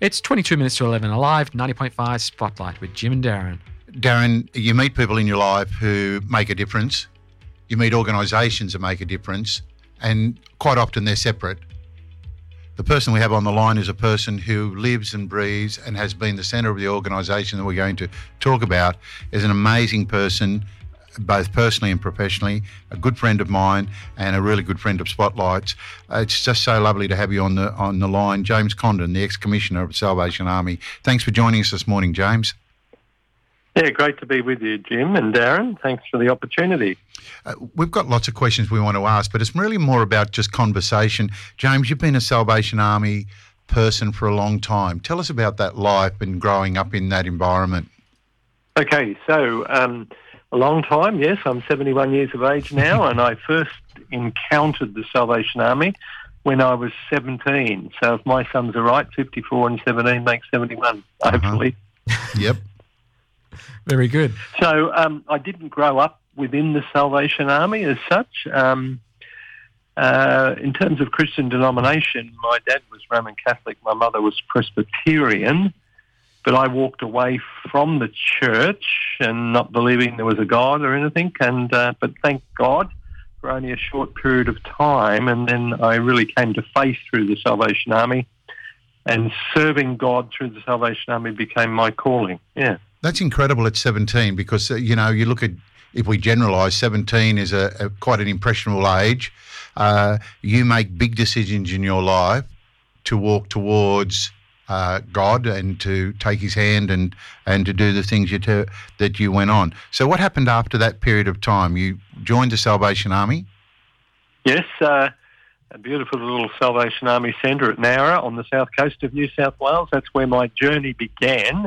It's 22 minutes to 11 alive, 90.5 Spotlight with Jim and Darren. Darren, you meet people in your life who make a difference. You meet organisations that make a difference, and quite often they're separate. The person we have on the line is a person who lives and breathes and has been the centre of the organisation that we're going to talk about. Is an amazing person, both personally and professionally, a good friend of mine and a really good friend of Spotlight's. It's just so lovely to have you on the line. James Condon, the ex-Commissioner of the Salvation Army. Thanks for joining us this morning, James. Yeah, great to be with you, Jim and Darren. Thanks for the opportunity. We've got lots of questions we want to ask, but it's really more about just conversation. James, you've been a Salvation Army person for a long time. Tell us about that life and growing up in that environment. Okay, so a long time, yes. I'm 71 years of age now, and I first encountered the Salvation Army when I was 17. So if my sums are right, 54 and 17 makes 71, hopefully. Yep. Very good. So I didn't grow up within the Salvation Army as such. In terms of Christian denomination, my dad was Roman Catholic, my mother was Presbyterian, but I walked away from the church and not believing there was a God or anything, but thank God for only a short period of time, and then I really came to faith through the Salvation Army, and serving God through the Salvation Army became my calling, yeah. That's incredible at 17 because, you look at, if we generalise, 17 is a quite an impressionable age. You make big decisions in your life to walk towards God and to take his hand and to do the things that you went on. So what happened after that period of time? You joined the Salvation Army? Yes, a beautiful little Salvation Army centre at Nowra on the south coast of New South Wales. That's where my journey began.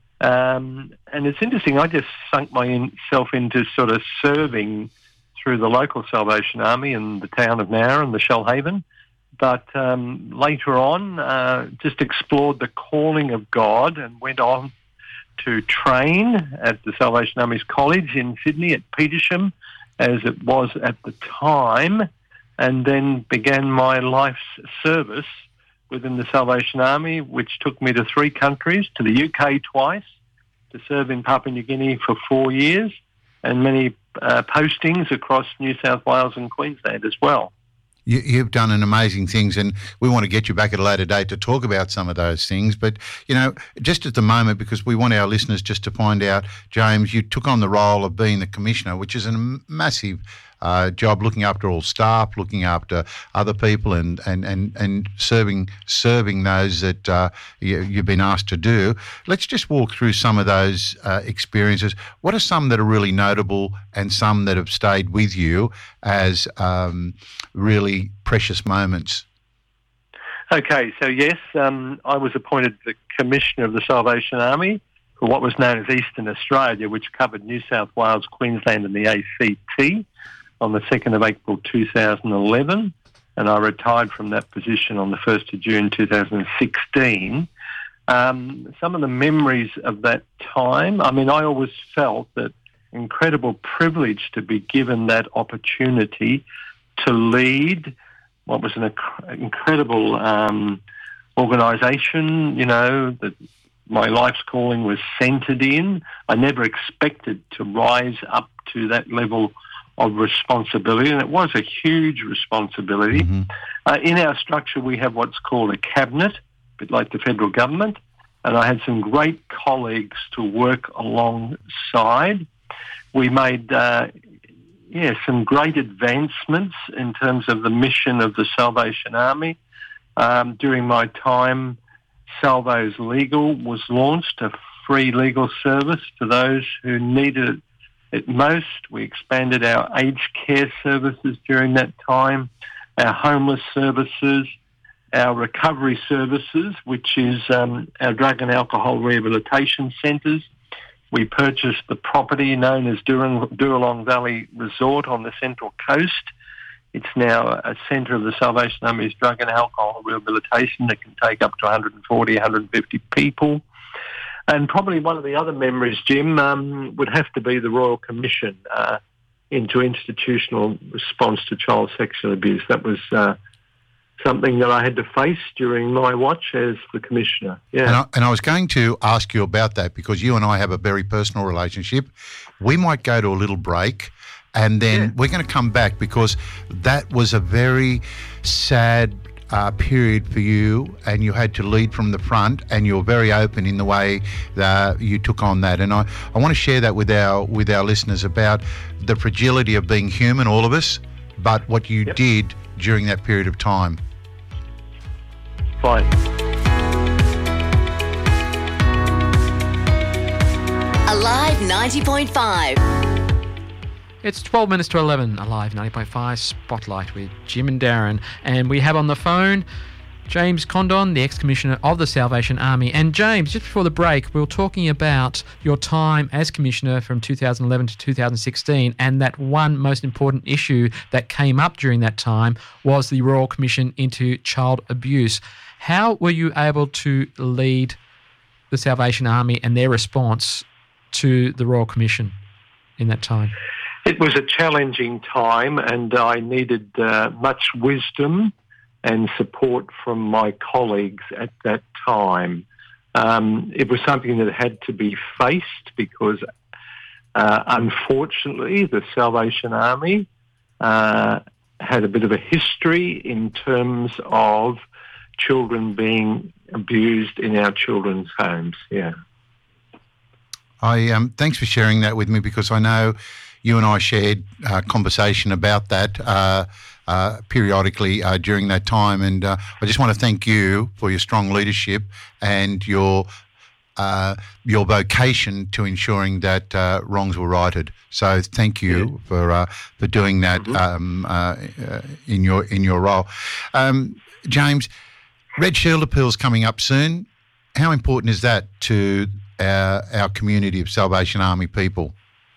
And it's interesting, I just sunk myself into sort of serving through the local Salvation Army in the town of Nowra and the Shellhaven. But later on, just explored the calling of God and went on to train at the Salvation Army's College in Sydney at Petersham, as it was at the time, and then began my life's service within the Salvation Army, which took me to 3 countries, to the UK twice, to serve in Papua New Guinea for 4 years, and many postings across New South Wales and Queensland as well. You've done an amazing things, and we want to get you back at a later date to talk about some of those things. But, just at the moment, because we want our listeners just to find out, James, you took on the role of being the Commissioner, which is a massive job, looking after all staff, looking after other people and serving those that you've been asked to do. Let's just walk through some of those experiences. What are some that are really notable and some that have stayed with you as really precious moments? Okay, so yes, I was appointed the Commissioner of the Salvation Army for what was known as Eastern Australia, which covered New South Wales, Queensland and the ACT, on the 2nd of April 2011, and I retired from that position on the 1st of June 2016. Some of the memories of that time, I always felt that incredible privilege to be given that opportunity to lead what was an incredible organisation, that my life's calling was centred in. I never expected to rise up to that level of responsibility, and it was a huge responsibility. Mm-hmm. In our structure, we have what's called a cabinet, a bit like the federal government, and I had some great colleagues to work alongside. We made some great advancements in terms of the mission of the Salvation Army. During my time, Salvo's Legal was launched, a free legal service to those who needed it at most. We expanded our aged care services during that time, our homeless services, our recovery services, which is our drug and alcohol rehabilitation centres. We purchased the property known as Duralong Valley Resort on the Central Coast. It's now a centre of the Salvation Army's drug and alcohol rehabilitation that can take up to 140, 150 people. And probably one of the other memories, Jim, would have to be the Royal Commission into institutional response to child sexual abuse. That was something that I had to face during my watch as the Commissioner. Yeah. And I was going to ask you about that because you and I have a very personal relationship. We might go to a little break and then we're going to come back because that was a very sad period for you, and you had to lead from the front, and you're very open in the way that you took on that. And I want to share that with our listeners about the fragility of being human, all of us, but what you did during that period of time. Fine. Alive 90.5. It's 12 minutes to 11, Alive 90.5 Spotlight with Jim and Darren. And we have on the phone James Condon, the ex-commissioner of the Salvation Army. And James, just before the break, we were talking about your time as commissioner from 2011 to 2016, and that one most important issue that came up during that time was the Royal Commission into Child Abuse. How were you able to lead the Salvation Army and their response to the Royal Commission in that time? It was a challenging time, and I needed much wisdom and support from my colleagues at that time. It was something that had to be faced because, unfortunately, the Salvation Army had a bit of a history in terms of children abused in our children's homes. Yeah. Thanks for sharing that with me, because I know you and I shared conversation about that periodically during that time, and I just want to thank you for your strong leadership and your vocation to ensuring that wrongs were righted. So thank you for doing that in your role. James, Red Shield Appeal's coming up soon. How important is that to our community of Salvation Army people?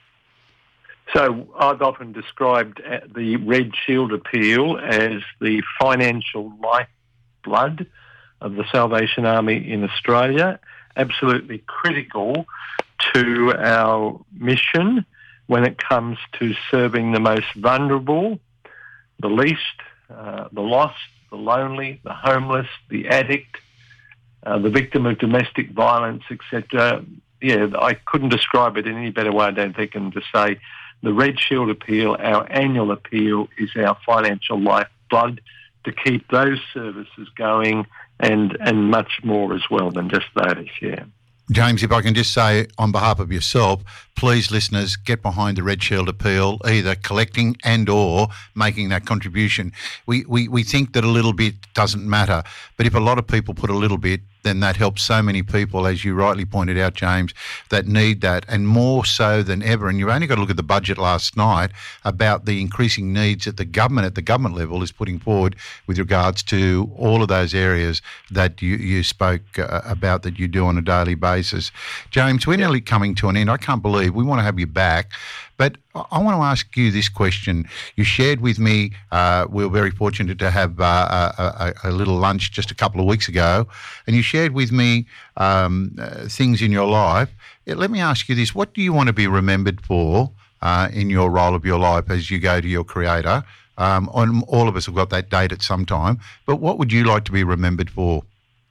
So I've often described the Red Shield Appeal as the financial lifeblood of the Salvation Army in Australia, absolutely critical to our mission when it comes to serving the most vulnerable, the least, the lost, the lonely, the homeless, the addict, the victim of domestic violence, etc. Yeah, I couldn't describe it in any better way, I don't think, than to say the Red Shield Appeal, our annual appeal, is our financial lifeblood to keep those services going and much more as well than just those, yeah. James, if I can just say on behalf of yourself, please, listeners, get behind the Red Shield Appeal, either collecting and or making that contribution. We think that a little bit doesn't matter, but if a lot of people put a little bit, then that helps so many people, as you rightly pointed out, James, that need that, and more so than ever. And you've only got to look at the budget last night about the increasing needs that the government at the government level is putting forward with regards to all of those areas that you spoke about that you do on a daily basis. James, we're nearly coming to an end. I can't believe we want to have you back. But I want to ask you this question. You shared with me, we were very fortunate to have a little lunch just a couple of weeks ago, and you shared with me things in your life. Let me ask you this. What do you want to be remembered for in your role of your life as you go to your Creator? All of us have got that date at some time, but what would you like to be remembered for?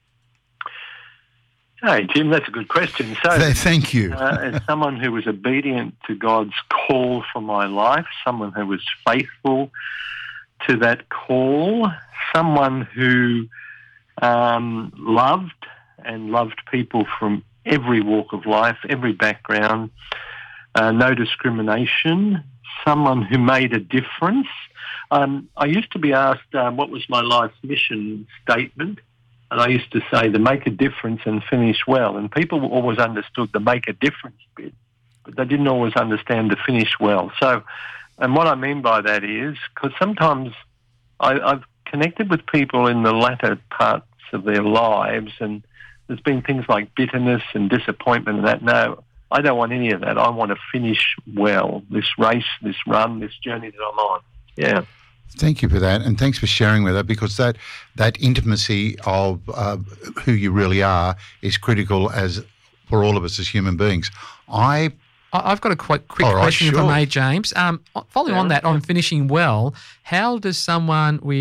Hey, Jim, that's a good question. So, thank you. As someone who was obedient to God's call for my life, someone who was faithful to that call, someone who loved people from every walk of life, every background, no discrimination, someone who made a difference. I used to be asked what was my life's mission statement. And I used to say to make a difference and finish well. And people always understood the make a difference bit, but they didn't always understand the finish well. So, and what I mean by that is, because sometimes I've connected with people in the latter parts of their lives, and there's been things like bitterness and disappointment and that. No, I don't want any of that. I want to finish well, this race, this run, this journey that I'm on. Yeah. Thank you for that, and thanks for sharing with us, because that intimacy of who you really are is critical as for all of us as human beings. I've got a quick question, if I may, James. Following on that, on finishing well, how does someone with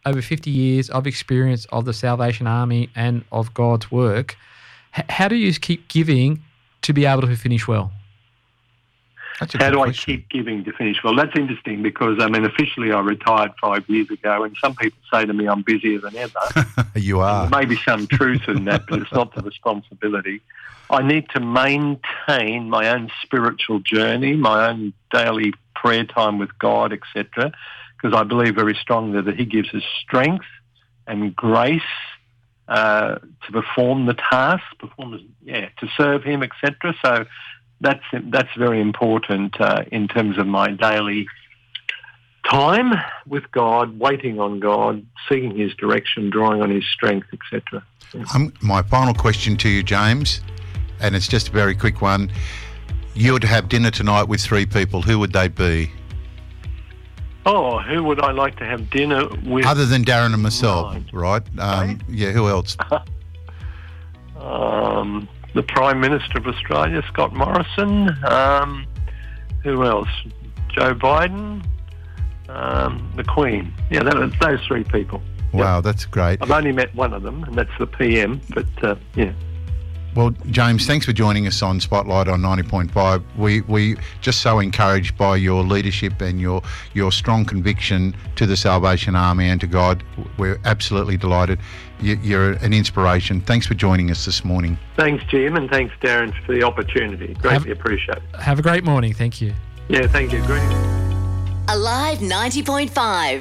over 50 years of experience of the Salvation Army and of God's work. How do you keep giving to be able to finish well? How do I keep giving to finish well? That's interesting because, officially I retired 5 years ago, and some people say to me I'm busier than ever. You are. There may be some truth in that, but it's not the responsibility. I need to maintain my own spiritual journey, my own daily prayer time with God, etc., because I believe very strongly that He gives us strength and grace to perform the task, to serve Him, etc. So that's very important in terms of my daily time with God, waiting on God, seeking His direction, drawing on His strength, etc. My final question to you, James, and it's just a very quick one. You would have dinner tonight with 3 people. Who would they be? Oh, who would I like to have dinner with? Other than Darren and myself, right? Yeah, who else? The Prime Minister of Australia, Scott Morrison. Who else? Joe Biden. The Queen. Yeah, those 3 people. Wow, that's great. I've only met one of them, and that's the PM, but yeah. Well, James, thanks for joining us on Spotlight on 90.5. We just so encouraged by your leadership and your strong conviction to the Salvation Army and to God. We're absolutely delighted. You're an inspiration. Thanks for joining us this morning. Thanks, Jim, and thanks, Darren, for the opportunity. Greatly appreciate it. Have a great morning. Thank you. Yeah, thank you. Great. Alive 90.5.